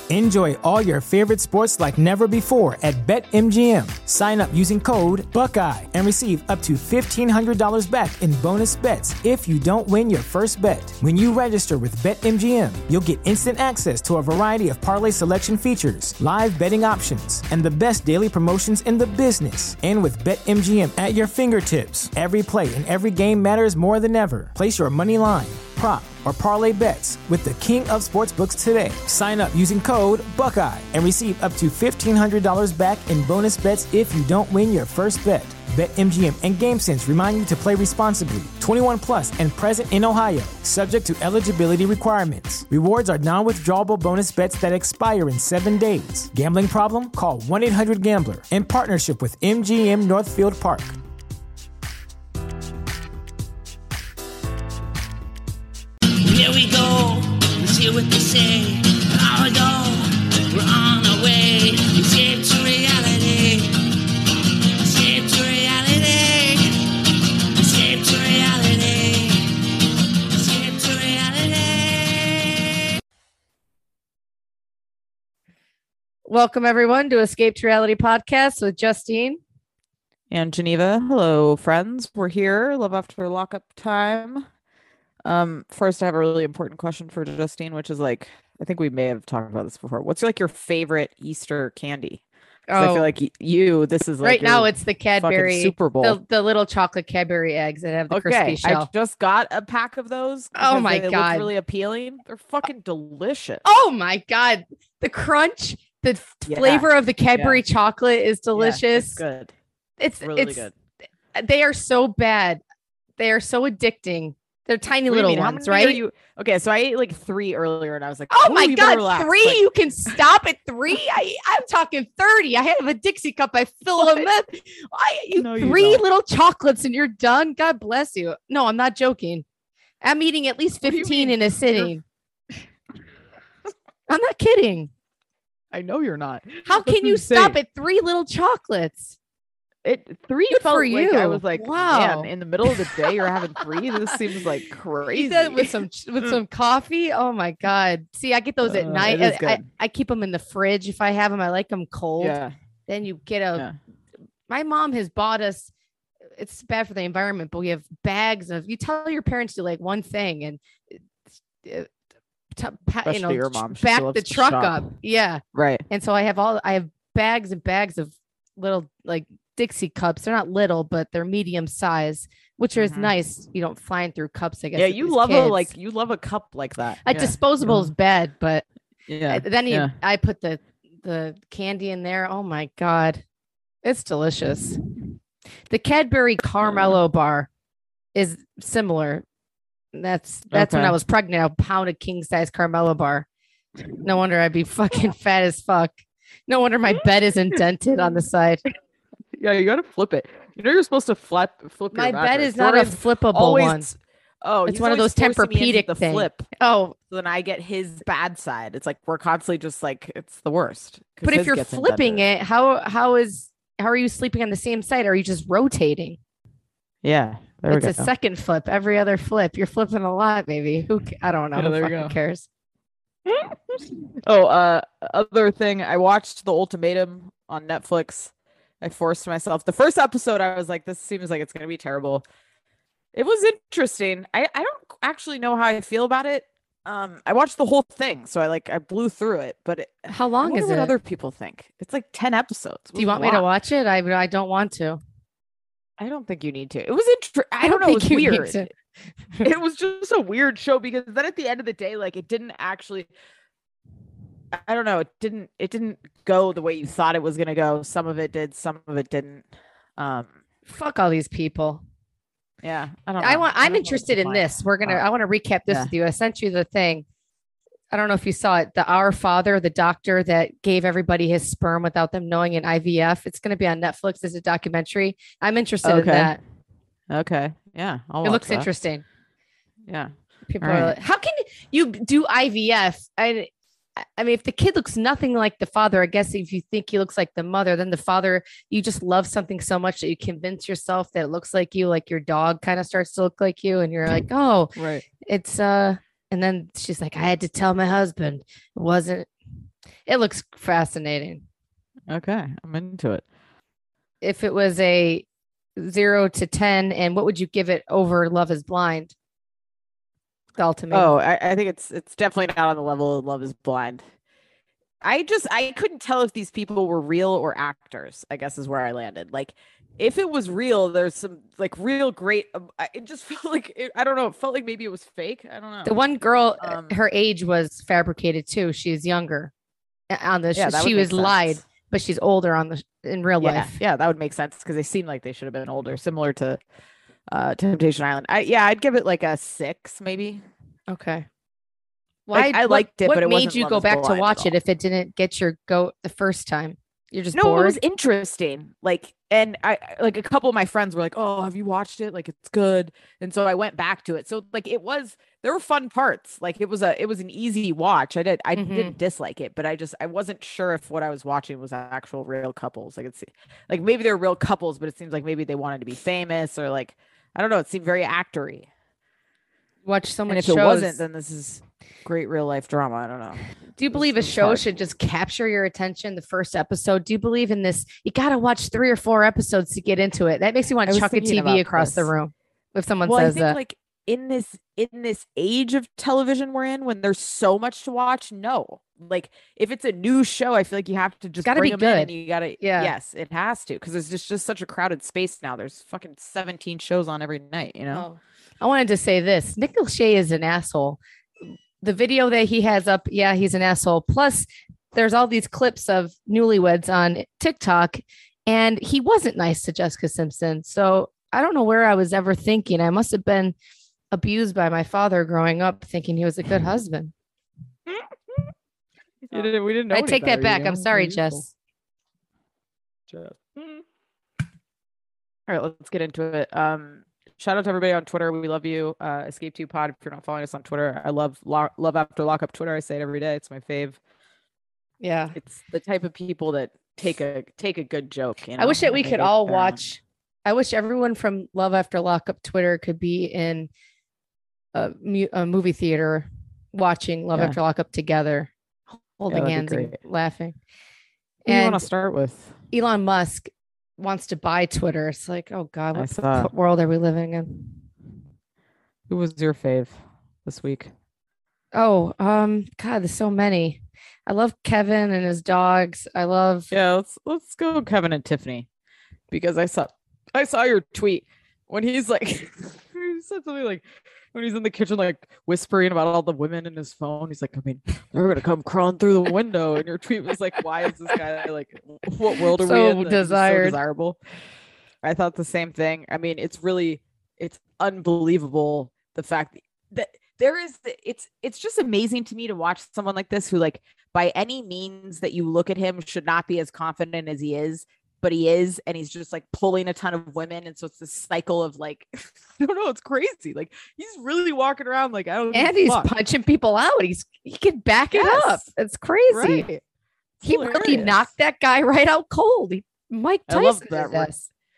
Enjoy all your favorite sports like never before at BetMGM. Sign up using code Buckeye and receive up to $1,500 back in bonus bets if you don't win your first bet. When you register with BetMGM, you'll get instant access to a variety of parlay selection features, live betting options, and the best daily promotions in the business. And with BetMGM at your fingertips, every play and every game matters more than ever. Place your money line, prop, or parlay bets with the king of sportsbooks today. Sign up using code Buckeye and receive up to $1,500 back in bonus bets if you don't win your first bet. BetMGM and GameSense remind you to play responsibly. 21 plus and present in Ohio, subject to eligibility requirements. Rewards are non-withdrawable bonus bets that expire in 7 days. Gambling problem? Call 1-800-GAMBLER. In partnership with MGM Northfield Park. Here we go, let's hear what they say. Here we go, we're on our way. Escape to reality. Escape to reality. Escape to reality. Escape to reality. Welcome everyone to Escape to Reality podcast with Justine and Geneva. Hello, friends. We're here. Love after lockup time. First, I have a really important question for Justine, which is like, I think we may have talked about this before. What's like your favorite Easter candy? I feel like this is like right now. It's the Cadbury Super Bowl, the little chocolate Cadbury eggs that have the crispy shell. I just got a pack of those. Oh my God, look really appealing. They're fucking delicious. Oh my God, the crunch, the flavor of the Cadbury chocolate is delicious. Yeah, it's good. It's really good. They are so bad. They are so addicting. They're tiny little ones, right? Okay, so I ate like 3 earlier, and I was like, "Oh my God, 3! Like, you can stop at 3? I'm talking 30. I have a Dixie cup. I fill them up. You 3 little chocolates, and you're done. God bless you. No, I'm not joking. I'm eating at least 15 in a sitting. I'm not kidding. I know you're not. How can you stop at 3 little chocolates? 3 Good felt for like you. I was like, wow, man, in the middle of the day you're having 3. This seems like crazy. Eat that with some coffee. Oh my God. See, I get those at night. I keep them in the fridge if I have them. I like them cold. Yeah. Then you get my mom has bought us, it's bad for the environment, but we have bags of, you tell your parents to like one thing and your mom, back the truck up. Yeah. Right. And so I have bags and bags of little like Dixie cups. They're not little, but they're medium size, which is nice. You don't flying through cups, I guess. Yeah, you love a cup like that. Disposable is bad, but then I put the candy in there. Oh my God, it's delicious. The Cadbury Carmelo bar is similar. That's when I was pregnant. I pounded king size Carmelo bar. No wonder I'd be fucking fat as fuck. No wonder my bed is indented on the side. Yeah, you gotta flip it. You know you're supposed to flip. My bed is not a flippable one. Oh, it's one of those Tempur-Pedic things. Flip. Oh, so then I get his bad side. It's like we're constantly just like it's the worst. But if you're flipping it, how are you sleeping on the same side? Are you just rotating? Yeah, it's a second flip. Every other flip, you're flipping a lot, baby. I don't know. Who fucking cares? Other thing, I watched The Ultimatum on Netflix. I forced myself. The first episode, I was like, this seems like it's going to be terrible. It was interesting. I don't actually know how I feel about it. I watched the whole thing, so I blew through it. But how long is it? What other people think? It's like 10 episodes. Do you want me to watch it? I don't want to. I don't think you need to. It was I don't know. It was weird. It was just a weird show because then at the end of the day, like it didn't actually. I don't know. It didn't go the way you thought it was going to go. Some of it did, some of it didn't. Fuck all these people. Yeah. I don't know. I'm interested in this. I want to recap this with you. I sent you the thing. I don't know if you saw it. Our Father, the doctor that gave everybody his sperm without them knowing in IVF. It's going to be on Netflix as a documentary. I'm interested in that. Okay. Yeah. It looks interesting. Yeah. People are like, how can you do IVF? I mean, if the kid looks nothing like the father, I guess if you think he looks like the mother, then the father, you just love something so much that you convince yourself that it looks like you, like your dog kind of starts to look like you. And you're like, oh, right. It's, and then she's like, I had to tell my husband it It looks fascinating. Okay, I'm into it. If it was a 0 to 10, and what would you give it over Love is Blind? The ultimate. Oh, I think it's definitely not on the level of Love is Blind. I couldn't tell if these people were real or actors, I guess is where I landed. Like, if it was real, there's some like real great. It just felt like I don't know. It felt like maybe it was fake. I don't know. The one girl, her age was fabricated too. She's younger on the show. She was lied, but she's older on the in real life. Yeah, that would make sense because they seem like they should have been older, similar to Temptation Island. I'd give it like a 6, maybe. Okay. Why? I liked it, what but it made you go back to watch it if it didn't get your goat the first time? You're just bored? It was interesting. Like, and I like a couple of my friends were like, "Oh, have you watched it? Like, it's good." And so I went back to it. So like, there were fun parts. Like, it was an easy watch. I didn't dislike it, but I wasn't sure if what I was watching was actual real couples. Like maybe they're real couples, but it seems like maybe they wanted to be famous or like, I don't know. It seemed very actory. Watch so many shows. If it wasn't, then this is great real life drama. I don't know. Do you believe a show should just capture your attention the first episode? Do you believe in this? You got to watch 3 or 4 episodes to get into it. That makes you want to chuck a TV across the room. If someone says that, like in this age of television we're in, when there's so much to watch, no. Like if it's a new show, I feel like you have to just gotta bring be them good. in and you gotta, yes, it has to, because there's just such a crowded space now. There's fucking 17 shows on every night, you know. I wanted to say this: Nick Lachey is an asshole. The video that he has up, he's an asshole. Plus, there's all these clips of newlyweds on TikTok, and he wasn't nice to Jessica Simpson. So I don't know where I was ever thinking. I must have been abused by my father growing up, thinking he was a good husband. We didn't know. I take that back. I'm sorry, Jess. All right, let's get into it. Shout out to everybody on Twitter. We love you. Escape 2 Pod. If you're not following us on Twitter, I love After Lockup Twitter. I say it every day. It's my fave. Yeah, it's the type of people that take a good joke. You know? I wish that we could all watch. I wish everyone from Love After Lockup Twitter could be in a movie theater watching Love After Lockup together, holding hands and laughing. Who do you want to start with? Elon Musk wants to buy Twitter. It's like, oh God, what world are we living in? Who was your fave this week? Oh, God, there's so many. I love Kevin and his dogs. Let's go Kevin and Tiffany, because I saw your tweet when he's like, he said something like, when he's in the kitchen, like whispering about all the women in his phone. He's like, I mean, they're going to come crawling through the window. And your tweet was like, why is this guy like, what world are we in? So desirable. I thought the same thing. I mean, it's unbelievable. The fact that it's just amazing to me to watch someone like this who, like, by any means that you look at him, should not be as confident as he is. But he is, and he's just like pulling a ton of women, and so it's this cycle of like, I don't know, it's crazy. Like he's really walking around like, I don't know, and he's punching people out. He can back it up. It's crazy. Right. He really knocked that guy right out cold. Mike Tyson. I love that.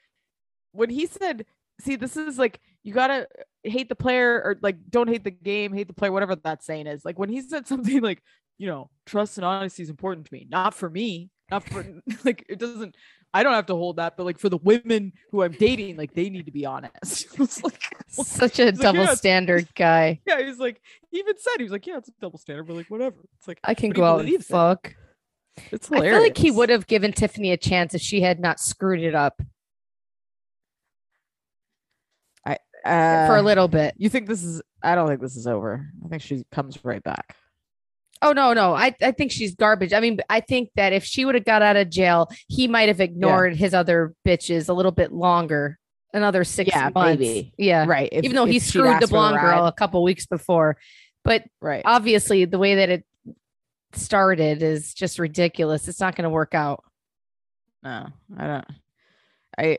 When he said, "See, this is like you gotta hate the player, or like don't hate the game, hate the player," whatever that saying is. Like when he said something like, you know, trust and honesty is important to me, not for me, not for like it doesn't. I don't have to hold that, but like for the women who I'm dating, like they need to be honest. It's like such a double standard guy. Yeah, he's like, he even said, he was like, yeah, it's a double standard, but like whatever. It's like I can go out and fuck. It's hilarious. I feel like he would have given Tiffany a chance if she had not screwed it up. For a little bit. You think this is? I don't think this is over. I think she comes right back. Oh, no. I think she's garbage. I mean, I think that if she would have got out of jail, he might have ignored his other bitches a little bit longer, another 6 months. Maybe. Yeah. Right. Even though he screwed the blonde girl a couple weeks before. But obviously the way that it started is just ridiculous. It's not going to work out. No, I don't.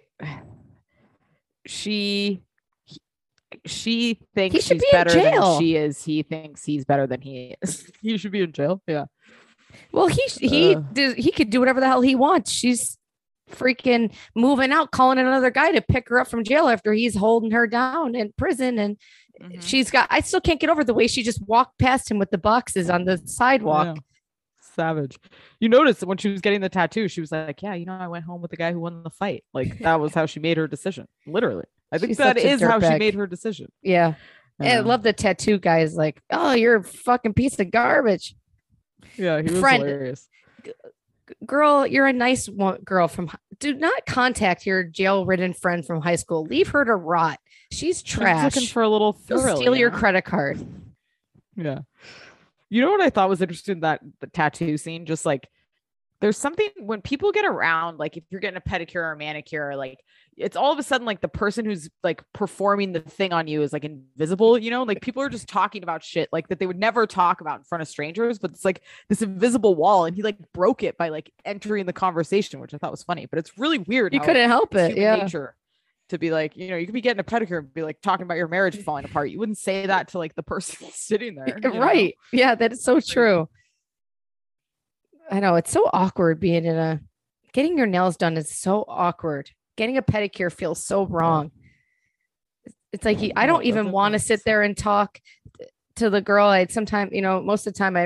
She thinks she's better than she is. He thinks he's better than he is. He should be in jail. Yeah. Well, he could do whatever the hell he wants. She's freaking moving out, calling another guy to pick her up from jail after he's holding her down in prison. And I still can't get over the way she just walked past him with the boxes on the sidewalk. Savage. You noticed that when she was getting the tattoo, she was like, yeah, I went home with the guy who won the fight. Like that was how she made her decision. Literally. I think She's that such a is how she dirtbag. made her decision. Yeah. And I Yeah. love the tattoo guy is like, oh, you're a fucking piece of garbage. Yeah, he was Friend. hilarious. Girl, you're a nice girl do not contact your jail-ridden friend from high school. Leave her to rot. She's trash. She's looking for a little She'll thrill. steal your know? credit card. Yeah. You know what I thought was interesting? The tattoo scene, just like there's something when people get around, like if you're getting a pedicure or a manicure, like it's all of a sudden like the person who's like performing the thing on you is like invisible, like people are just talking about shit like that they would never talk about in front of strangers, but it's like this invisible wall and he like broke it by like entering the conversation, which I thought was funny, but it's really weird. You couldn't help it. Human Yeah. nature to be like, you could be getting a pedicure and be like talking about your marriage falling apart. You wouldn't say that to like the person sitting there. Right. Yeah, that is so true. I know it's so awkward getting your nails done is so awkward. Getting a pedicure feels so wrong. It's like I don't even want to sit there and talk to the girl. I'd sometimes, most of the time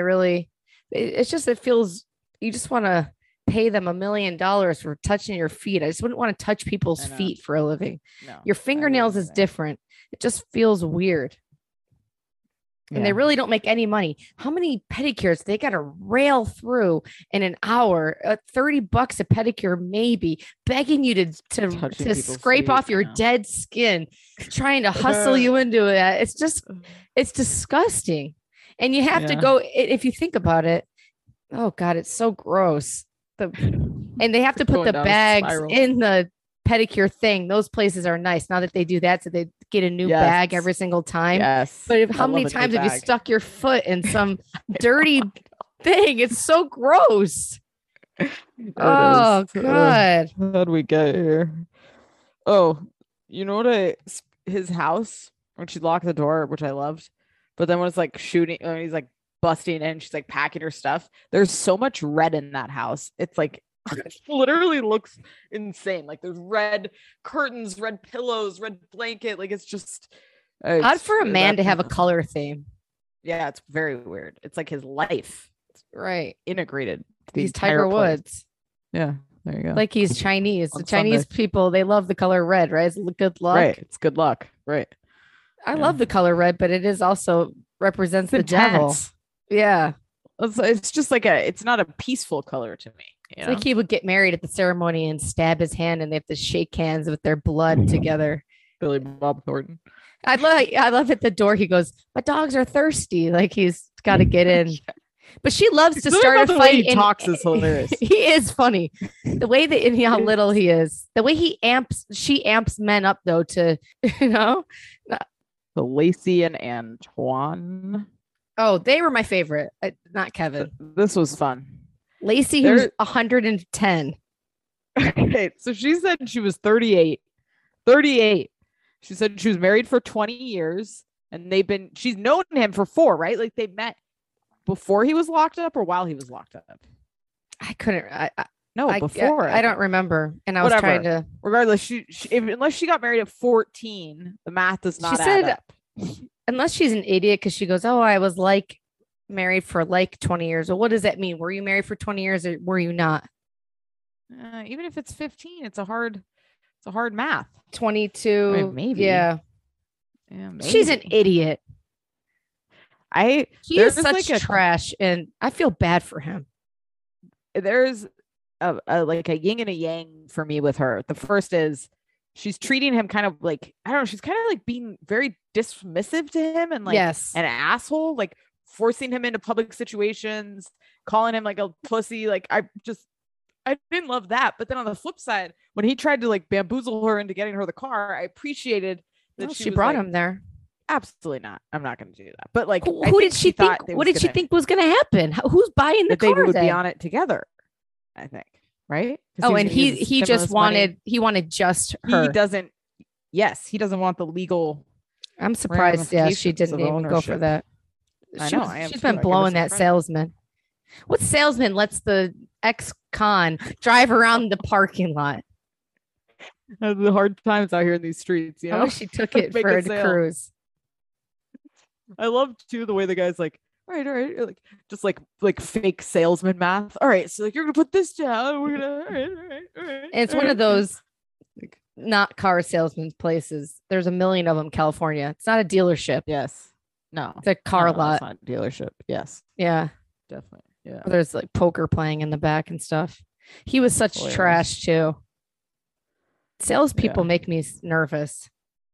it feels you just want to pay them $1 million for touching your feet. I just wouldn't want to touch people's feet for a living. No, your fingernails is different. It just feels weird. And they really don't make any money. How many pedicures they got to rail through in an hour? $30 a pedicure, maybe begging you to scrape off your dead skin, trying to hustle you into it. It's disgusting. And you have to go, if you think about it, oh God, it's so gross. And they have to put the bags in the pedicure thing. Those places are nice now that they do that, so they get a new bag every single time. Yes, but how many times have you stuck your foot in some dirty thing? It's so gross. Oh God, how'd we get here? Oh, you know what? His house when she locked the door, which I loved, but then when it's like shooting, when he's like busting in, she's like packing her stuff. There's so much red in that house. It's like it literally looks insane. Like there's red curtains, red pillows, red blanket. Like it's just odd for a man to have a color theme. Yeah, it's very weird. It's like his life, right? Integrated. He's Tiger Woods. Yeah, there you go. Like he's Chinese. The Chinese people, they love the color red, right? It's good luck. Right. It's good luck. Right. I love the color red, but it is also represents the devil. Yeah. It's just like it's not a peaceful color to me. It's like he would get married at the ceremony and stab his hand and they have to shake hands with their blood together. Billy Bob Thornton. I love at the door. He goes, my dogs are thirsty. Like he's got to get in. But she loves to start a fight. He talks is hilarious. He is funny. The way that and how little he is. The way she amps men up though to, The Lacey and Antoine. Oh, they were my favorite. Not Kevin. This was fun. Lacey, who's 110. Okay, so she said she was 38. 38. She said she was married for 20 years and she's known him for 4, right? Like they met before he was locked up or while he was locked up? I couldn't. Before. I don't remember. And I was trying to. Regardless, she unless she got married at 14, the math does not add up. Unless she's an idiot because she goes, oh, I was like married for like 20 years. Well, what does that mean? Were you married for 20 years or were you not? Even if it's 15, it's a hard math. 22. I mean, maybe. Yeah. Maybe. She's an idiot. She is such trash and I feel bad for him. There's like a yin and a yang for me with her. The first is she's treating him kind of like, I don't know, she's kind of like being very dismissive to him and like an asshole, like forcing him into public situations, calling him like a pussy. Like I didn't love that. But then on the flip side, when he tried to like bamboozle her into getting her the car, I appreciated that she brought him there. Absolutely not. I'm not going to do that. But like, who did she think? What did she think was going to happen? Who's buying the car? They would be on it together. I think. Right. Oh, and he just wanted just her. He doesn't. Yes, he doesn't want the legal. I'm surprised. Yeah, she didn't even go for that. She's been blowing that salesman. What salesman lets the ex-con drive around the parking lot? The hard times out here in these streets. I wish she took it for the cruise. I love too the way the guy's like, all right, like just like fake salesman math. All right, so like you're gonna put this down. We're gonna all right. And it's one of those not car salesman places. There's a million of them in California. It's not a dealership. Yes. No. It's a car No, lot. it's not a dealership. Yes. Yeah. Definitely. Yeah. There's like poker playing in the back and stuff. He was such Hilarious. trash too. Salespeople make me nervous.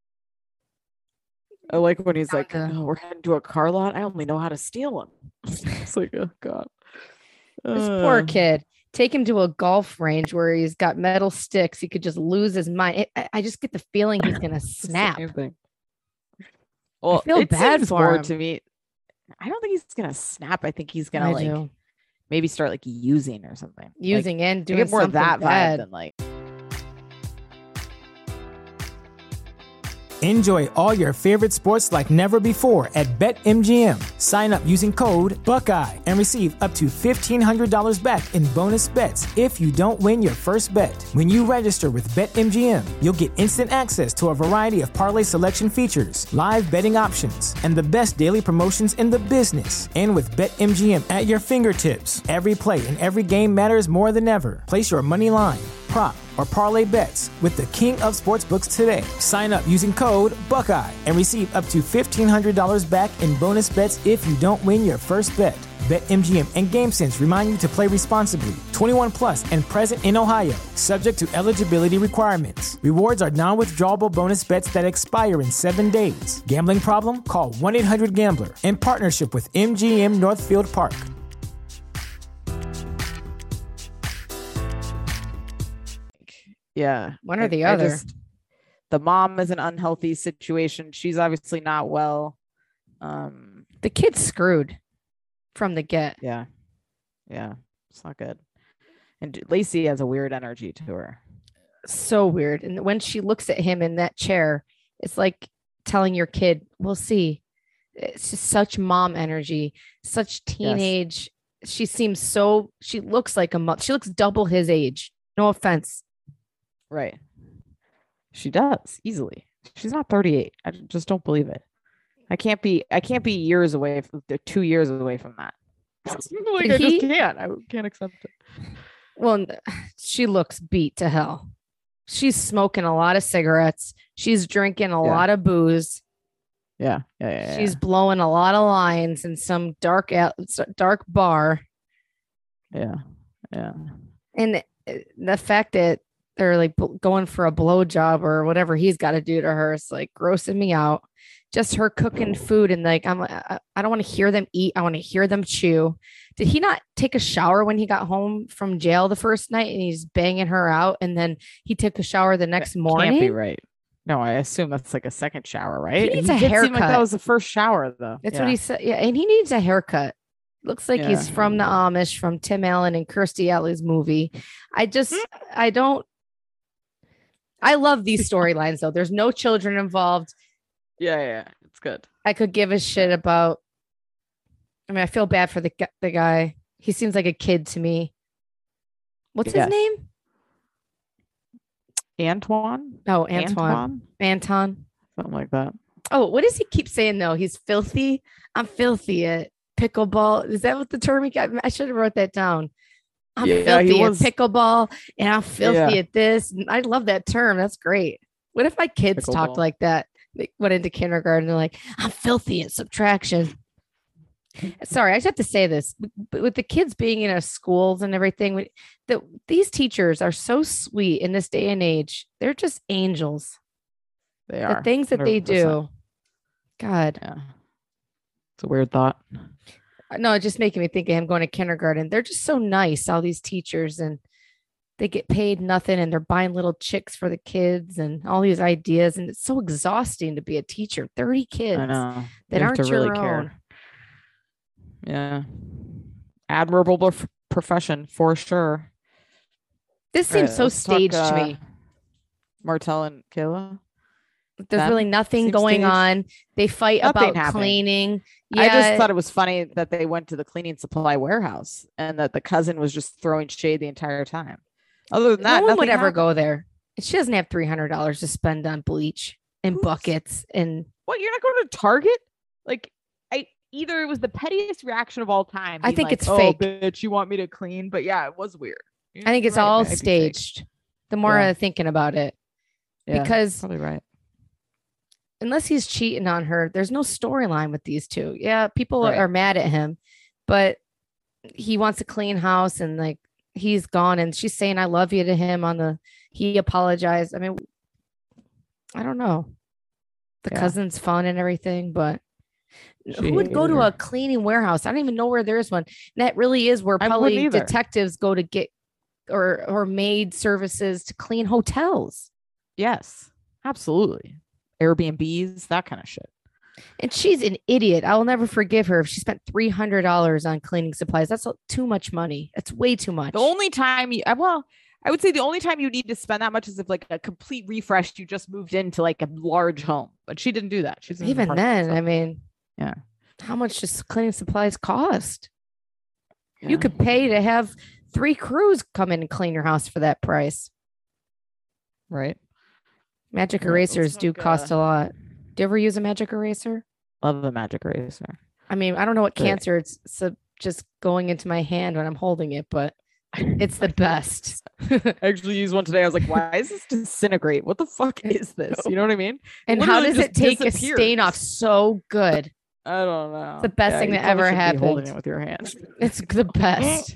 I like when he's like, Okay. "Oh, we're heading to a car lot. I only know how to steal them." It's like, oh god. This poor kid. Take him to a golf range where he's got metal sticks. He could just lose his mind. I just get the feeling he's gonna snap. Well, feel it bad seems for more him. to me. I don't think he's gonna snap. I think he's gonna I like do. maybe start like using or something. Using and Like, I doing get more of something that bad. vibe than like. Enjoy all your favorite sports like never before at BetMGM. Sign up using code Buckeye and receive up to $1,500 back in bonus bets if you don't win your first bet. When you register with BetMGM, you'll get instant access to a variety of parlay selection features, live betting options, and the best daily promotions in the business. And with BetMGM at your fingertips, every play and every game matters more than ever. Place your money line, prop, or parlay bets with the king of sportsbooks today. Sign up using code Buckeye and receive up to $1,500 back in bonus bets if you don't win your first bet. BetMGM and GameSense remind you to play responsibly. 21 plus and present in Ohio, subject to eligibility requirements. Rewards are non-withdrawable bonus bets that expire in 7 days. Gambling problem? Call 1-800-GAMBLER. In partnership with MGM Northfield Park. Yeah. One or the other. The mom is an unhealthy situation. She's obviously not well. The kid's screwed from the get. Yeah. It's not good. And Lacey has a weird energy to her. So weird. And when she looks at him in that chair, it's like telling your kid, we'll see. It's just such mom energy, such teenage. She looks like a mom. She looks double his age. No offense. Right. She does easily. She's not 38. I just don't believe it. I can't be years away from 2 years away from that. Like, I just can't. I can't accept it. Well, she looks beat to hell. She's smoking a lot of cigarettes. She's drinking a lot of booze. Yeah. She's blowing a lot of lines in some dark bar. Yeah. And the fact that they're like going for a blowjob or whatever he's got to do to her, it's like grossing me out. Just her cooking food and like I don't want to hear them eat. I want to hear them chew. Did he not take a shower when he got home from jail the first night and he's banging her out and then he took a shower the next morning? Can't be right. No, I assume that's like a second shower, right? He needs a did seem haircut. like that was the first shower though. That's what he said. Yeah, and he needs a haircut. Looks like he's Yeah. from the Amish from Tim Allen and Kirstie Alley's movie. I love these storylines though. There's no children involved. Yeah. It's good. I could give a shit about. I mean, I feel bad for the guy. He seems like a kid to me. What's his name? Antoine? Oh, Anton. Something like that. Oh, what does he keep saying though? He's filthy. I'm filthy at pickleball. Is that what the term he got? I should have wrote that down. I'm filthy at pickleball and I'm filthy at this. And I love that term. That's great. What if my kids talked like that? They went into kindergarten. They're like, I'm filthy at subtraction. Sorry, I just have to say this. But with the kids being in our schools and everything, these teachers are so sweet in this day and age. They're just angels. They are. The things that they 100%. do. God. Yeah. It's a weird thought. No, it's just making me think of him going to kindergarten. They're just so nice, all these teachers, and they get paid nothing and they're buying little chicks for the kids and all these ideas. And it's so exhausting to be a teacher. 30 kids I know. that You have aren't to your really own. care. Yeah. Admirable profession for sure. This seems so let's staged talk, to me. Martell and Kayla. There's really nothing seems going staged. on. They fight Nothing about happening. cleaning. I just Yeah, thought it was funny that they went to the cleaning supply warehouse and that the cousin was just throwing shade the entire time. Other than that, no one would nothing ever happened. go there. She doesn't have $300 to spend on bleach and Oops. buckets. And What? You're not going to Target? Like, either it was the pettiest reaction of all time. I being think like, it's oh, fake. bitch, you want me to clean? But yeah, it was weird. I think it's Right, all it might be fake. staged. The more Yeah. I'm thinking about it, Yeah, because probably right. unless he's cheating on her, there's no storyline with these two. Yeah, people Right. are mad at him, but he wants a clean house and like he's gone and she's saying I love you to him he apologized. I mean, I don't know. The Yeah. cousin's fun and everything, but She who would go hated to her. a cleaning warehouse? I don't even know where there's one. And that really is where I wouldn't probably either. detectives go to get or maid services to clean hotels. Yes, absolutely. Airbnbs, that kind of shit. And she's an idiot. I will never forgive her if she spent $300 on cleaning supplies. That's too much money. That's way too much. The only time I would say the only time you need to spend that much is if like a complete refresh, you just moved into like a large home. But she didn't do that. She's in an Even apartment, then, so- I mean, Yeah. how much does cleaning supplies cost? Yeah. You could pay to have 3 crews come in and clean your house for that price. right. Magic Yeah, erasers let's do talk, cost a lot. Do you ever use a magic eraser? Love the magic eraser. I mean, I don't know what Right. cancer it's just going into my hand when I'm holding it, but it's the best. I actually used one today. I was like, why is this disintegrate? What the fuck is this? You know what I mean? And how literally does it just take a stain off disappears. so good? I don't know. the best thing you that probably ever shouldn't be holding happened. it with your hand. It's the best.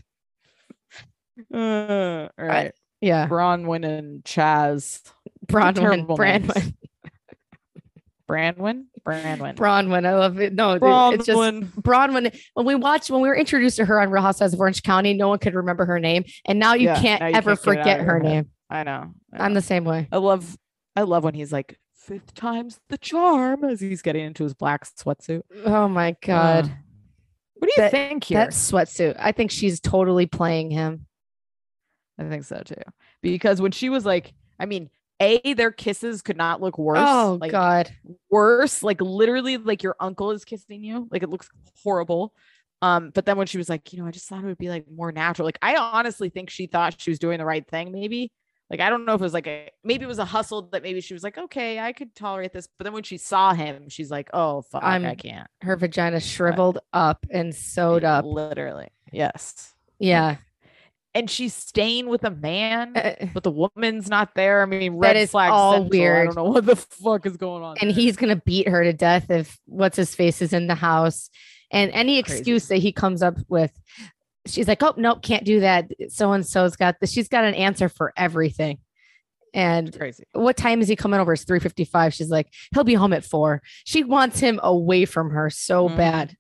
All right. Yeah. Bronwyn and Chaz. Bronwyn. terrible names. Branwyn. Branwyn? Branwyn. Bronwyn. I love it. No, dude, it's just Bronwyn. Bronwyn. When we were introduced to her on Real Housewives of Orange County, no one could remember her name. And now you Yeah, can't now you ever can't get it out forget of her your head. name. I know. I'm the same way. I love when he's like, 5th time's the charm as he's getting into his black sweatsuit. Oh my God. What do you That- think here? That sweatsuit. I think she's totally playing him. I think so too. Because when she was like, I mean, their kisses could not look worse. Oh like, God. worse. Like literally, like your uncle is kissing you. Like it looks horrible. But then when she was like, I just thought it would be like more natural. Like I honestly think she thought she was doing the right thing. Maybe. Like I don't know if it was like maybe it was a hustle that maybe she was like, okay, I could tolerate this. But then when she saw him, she's like, oh fuck, I can't. Her vagina shriveled up and sewed up. Literally, yes. Yeah. And she's staying with a man, Uh, but the woman's not there. I mean, That red is flag all central. I weird. don't know what the fuck is going on. and there. he's gonna beat her to death if what's his face is in the house. And any Crazy. excuse that he comes up with, she's like, oh nope, can't do that. So and so's got this. She's got an answer for everything. And crazy. what time is he coming over? It's 3:55. She's like, he'll be home at 4. She wants him away from her so bad.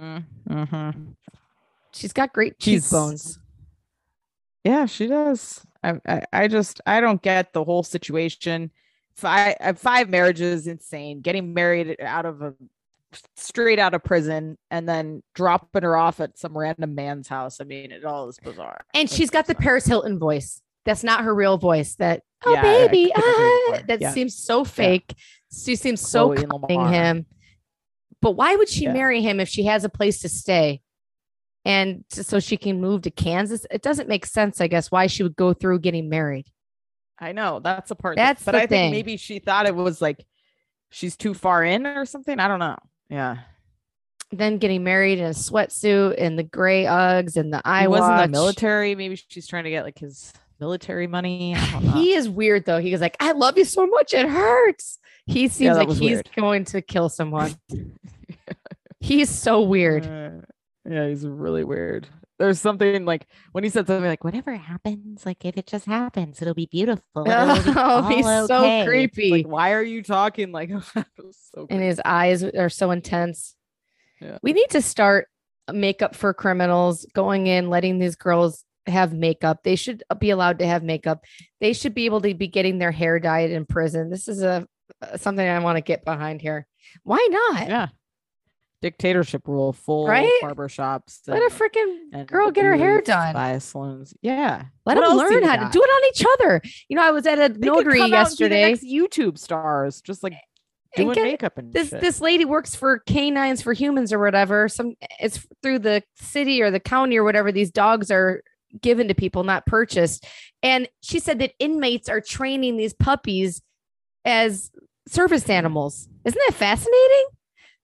She's got great She's- cheekbones. Yeah, she does. I don't get the whole situation. 5 marriages, insane. Getting married straight out of prison and then dropping her off at some random man's house. I mean, it all is bizarre. And It's she's got the bizarre. Paris Hilton voice. That's not her real voice. That, oh, Yeah, I baby. couldn't agree more. That Yeah. seems so fake. She seems so Chloe and cunning Lamar. him. But why would she Yeah. marry him if she has a place to stay? And so she can move to Kansas? It doesn't make sense, I guess, why she would go through getting married. I know that's the part. That's but the I thing. think maybe she thought it was like she's too far in or something. I don't know. Yeah. Then getting married in a sweatsuit and the gray Uggs and the He was in the iWatch. military. Maybe she's trying to get like his military money. I don't know. He is weird though. He goes like, I love you so much. It hurts. He seems that like was he's weird. going to kill someone. He's so weird. Yeah, he's really weird. There's something like when he said something like, whatever happens, like if it just happens, it'll be beautiful. It'll be Oh, he's all so okay." It's creepy. Like, why are you talking like that? It was so And creepy. his eyes are so intense. Yeah. We need to start makeup for criminals, going in, letting these girls have makeup. They should be allowed to have makeup. They should be able to be getting their hair dyed in prison. This is something I want to get behind here. Why not? Yeah. Dictatorship rule, full Right? barbershops. Let a freaking girl get her hair done. By saloons. Yeah. Let What them else do learn you how to got? do it on each other. I was at a They could notary come out and be the yesterday. next YouTube stars, just like And doing get- makeup and shit. This lady works for Canines for Humans or whatever. It's through the city or the county or whatever. These dogs are given to people, not purchased. And she said that inmates are training these puppies as service animals. Isn't that fascinating? It's like, you better make sure the All this puppies shit don't get happening. beat down to shit. But I mean, and then the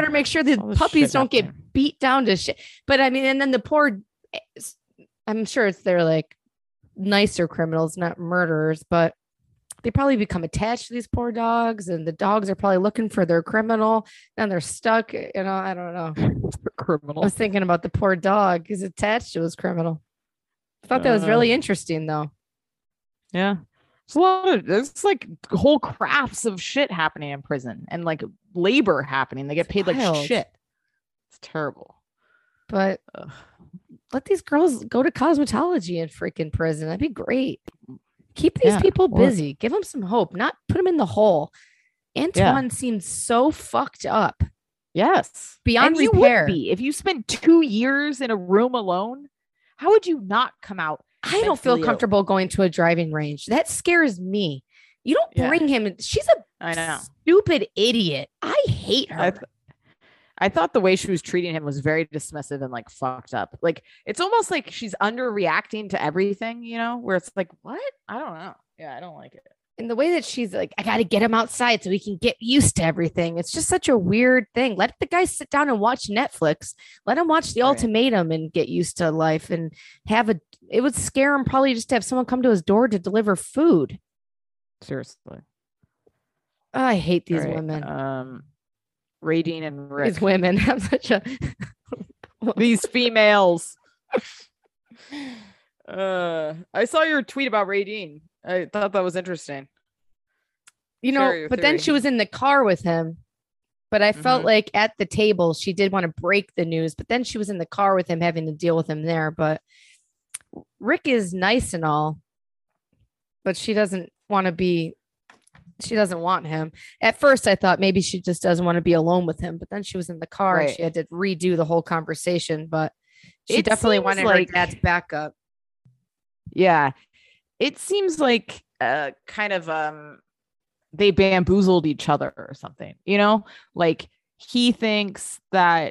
poor down to shit. But I mean, and then the poor, I'm sure it's they're like nicer criminals, not murderers, but they probably become attached to these poor dogs, and the dogs are probably looking for their criminal, and they're stuck. You know, I don't know. I Criminal. was thinking about the poor dog. He's attached to his criminal. I thought that was really interesting, though. Yeah. There's like whole crafts of shit happening in prison and like labor happening. They get paid like Wild. shit. It's terrible. But Ugh. let these girls go to cosmetology in freaking prison. That'd be great. Keep these Yeah, people or- busy. Give them some hope, not put them in the hole. Antoine seems so fucked up. Yes. Beyond and you repair. would be. If you spend 2 years in a room alone, how would you not come out? I don't feel mentally ill? comfortable going to a driving range. That scares me. You don't Yeah. bring him. She's a I know. stupid idiot. I hate her. I thought the way she was treating him was very dismissive and like fucked up. Like it's almost like she's underreacting to everything, you know, where it's like, what? I don't know. Yeah, I don't like it. And the way that she's like, I got to get him outside so he can get used to everything. It's just such a weird thing. Let the guy sit down and watch Netflix. Let him watch The Right. Ultimatum and get used to life and it would scare him probably just to have someone come to his door to deliver food. Seriously. I hate these All right, women. Radine and Rick. These women have such a, These females. I saw your tweet about Radine. I thought that was interesting. you Share know, your but then theory. she was in the car with him. But I felt Mhm. like at the table, she did want to break the news, but then she was in the car with him, having to deal with him there. But Rick is nice and all, but she doesn't want him. At first, I thought maybe she just doesn't want to be alone with him, but then she was in the car and Right. she had to redo the whole conversation. But she It definitely seems wanted like- her dad's backup. Yeah. It seems like kind of they bamboozled each other or something, you know? Like he thinks that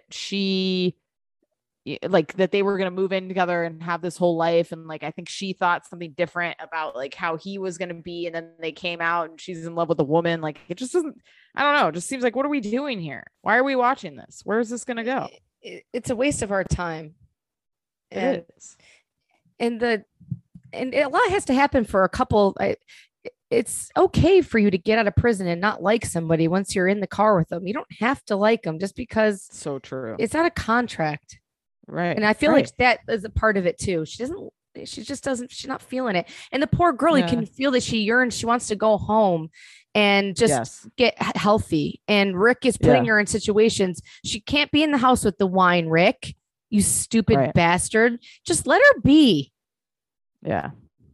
like that they were going to move in together and have this whole life, and like I think she thought something different about like how he was going to be, and then they came out and she's in love with a woman. Like it just doesn't, I don't know, it just seems like, what are we doing here? Why are we watching this? Where is this going to go? It's a waste of our time. And It is. and a lot has to happen for a couple. It's okay for you to get out of prison and not like somebody once you're in the car with them. You don't have to like them just because So true. it's not a contract. Right. And I feel right. like that is a part of it too. She's not feeling it. And the poor girl, you Yeah. can feel that she yearns, she wants to go home and just Yes. get healthy. And Rick is putting Yeah. her in situations. She can't be in the house with the wine, Rick, you stupid Right. bastard. Just let her be. Yeah.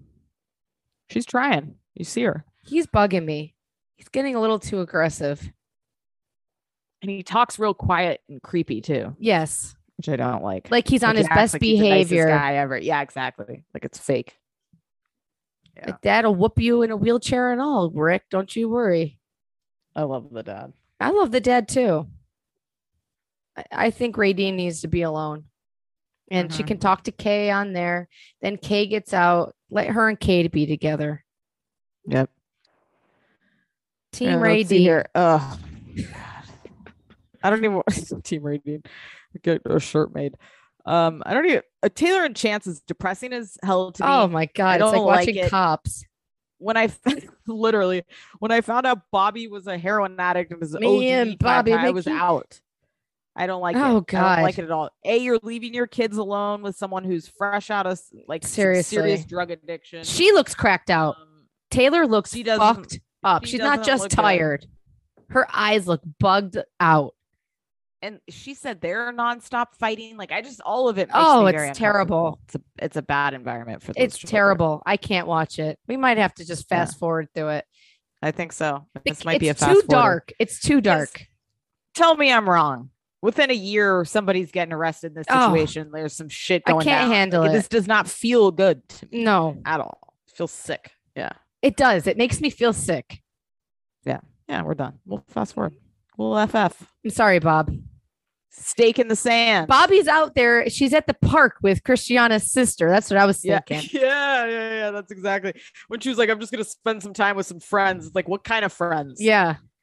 She's trying. You see her. He's bugging me. He's getting a little too aggressive. And he talks real quiet and creepy too, Yes. which I don't like. Like he's on he his acts best like he's the nicest behavior. guy ever. Yeah, exactly. Like it's fake. Yeah. Like dad'll whoop you in a wheelchair and all, Rick. Don't you worry. I love the dad. I love the dad too. I think Radine needs to be alone. And she Mhm. can talk to Kay on there. Then Kay gets out. Let her and Kay be together. Yep. Team Yeah, let's see Radine. here. Oh, God. I don't even want Team Radine. Get a shirt made. I don't even. Taylor and Chance is depressing as hell to me. Oh my God. It's don't like like watching it. cops. When I literally when I found out Bobby was a heroin addict and was Me OD and Bobby I was Mickey. out. I don't like it. Oh, I don't God. like it at all. You're leaving your kids alone with someone who's fresh out of like serious Seriously. drug addiction. She looks cracked out. Taylor looks She doesn't- fucked up. she She's not doesn't just look good. tired. Her eyes look bugged out. And she said they're nonstop fighting. Like all of it. Makes Oh, me it's very terrible. uncomfortable. It's a bad environment for those It's children. terrible. I can't watch it. We might have to just fast forward through it. I think so. This might be a It's fast too forward. dark. It's too dark. Tell me I'm wrong. Within a year, somebody's getting arrested in this Oh. situation. There's some shit I going can't down. handle This it. does not feel good to me No, at all. I feel sick. Yeah. it does. It makes me feel sick. Yeah, we're done. We'll fast forward. We'll FF. I'm sorry, Bob. Stake in the sand. Bobby's out there. She's at the park with Christiana's sister. That's what I was Yeah. thinking. Yeah. That's exactly when she was like, I'm just gonna spend some time with some friends. It's like, what kind of friends? Yeah.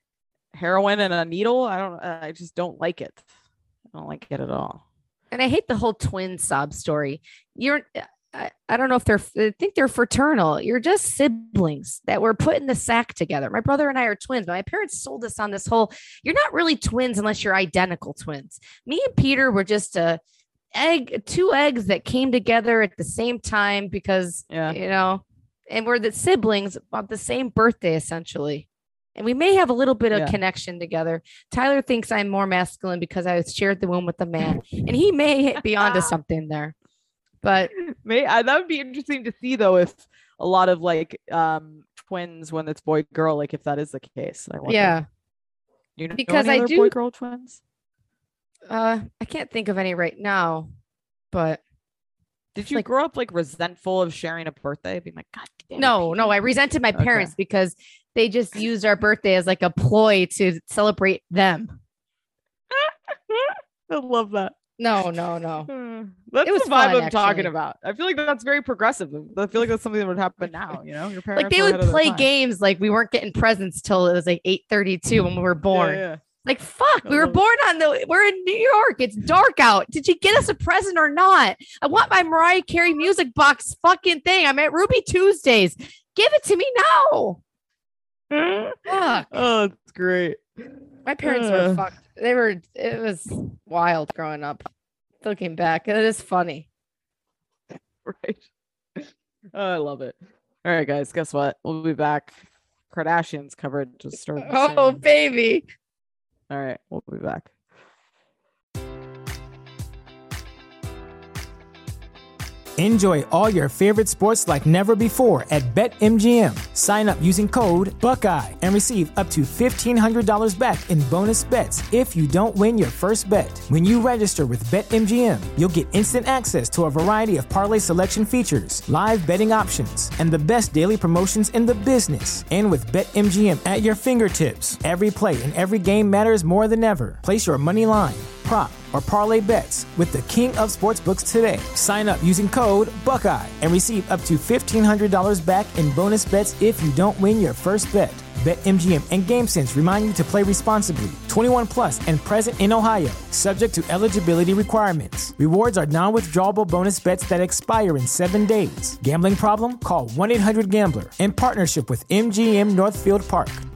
heroin and a needle. I just don't like it. I don't like it at all. And I hate the whole twin sob story. I don't know if I think they're fraternal. You're just siblings that were put in the sack together. My brother and I are twins. My parents sold us on this whole, you're not really twins unless you're identical twins. Me and Peter were just two eggs that came together at the same time because, and we're the siblings of the same birthday, essentially. And we may have a little bit of connection together. Tyler thinks I'm more masculine because I shared the womb with a man, and he may be onto something there. But that would be interesting to see, though, if a lot of like twins, when it's boy girl, like if that is the case. You know, because any other boy girl twins. I can't think of any right now, but did you grow up like resentful of sharing a birthday? Being like, God damn. No, I resented my parents because they just used our birthday as like a ploy to celebrate them. I love that. No. That's it was the vibe fun, I'm talking about. I feel like that's very progressive. I feel like that's something that would happen now. You know, your parents like they would play games like we weren't getting presents till it was like 8:32 when we were born. Yeah. Like, fuck, we're in New York. It's dark out. Did you get us a present or not? I want my Mariah Carey music box fucking thing. I'm at Ruby Tuesdays. Give it to me now. Fuck. Oh, it's great. My parents were fucked. It was wild growing up. Looking back, it is funny. Right. Oh, I love it. All right, guys, guess what? We'll be back. Kardashians coverage just started. Oh, baby. All right, we'll be back. Enjoy all your favorite sports like never before at BetMGM. Sign up using code Buckeye and receive up to $1,500 back in bonus bets if you don't win your first bet. When you register with BetMGM, you'll get instant access to a variety of parlay selection features, live betting options, and the best daily promotions in the business. And with BetMGM at your fingertips, every play and every game matters more than ever. Place your money line, prop, or parlay bets with the king of sportsbooks today. Sign up using code Buckeye and receive up to $1,500 back in bonus bets if you don't win your first bet. BetMGM and GameSense remind you to play responsibly. 21 plus and present in Ohio, subject to eligibility requirements. Rewards are non-withdrawable bonus bets that expire in 7 days. Gambling problem? Call 1-800-GAMBLER in partnership with MGM Northfield Park.